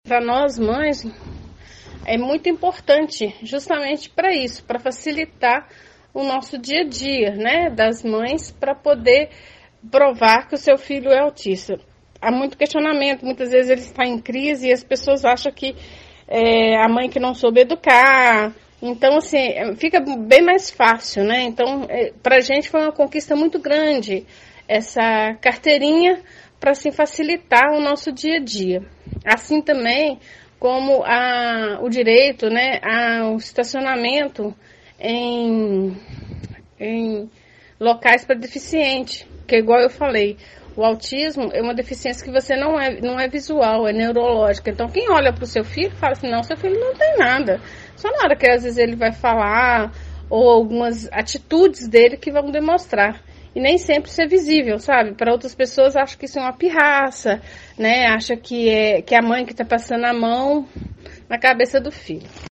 para nós mães é muito importante justamente para isso, para facilitar o nosso dia a dia, né, das mães, para poder provar que o seu filho é autista. Há muito questionamento, muitas vezes ele está em crise e as pessoas acham que é a mãe que não soube educar. Então, assim, fica bem mais fácil, né? Então, para a gente foi uma conquista muito grande essa carteirinha para assim, facilitar o nosso dia a dia. Assim também como o direito, né, ao estacionamento em locais para deficiente, que igual eu falei, o autismo é uma deficiência que você não é visual, é neurológica. Então, quem olha para o seu filho fala assim, não, seu filho não tem nada. Só na hora que às vezes ele vai falar, ou algumas atitudes dele que vão demonstrar. E nem sempre isso é visível, sabe? Para outras pessoas, acho que isso é uma pirraça, né? Acha que é a mãe que está passando a mão na cabeça do filho.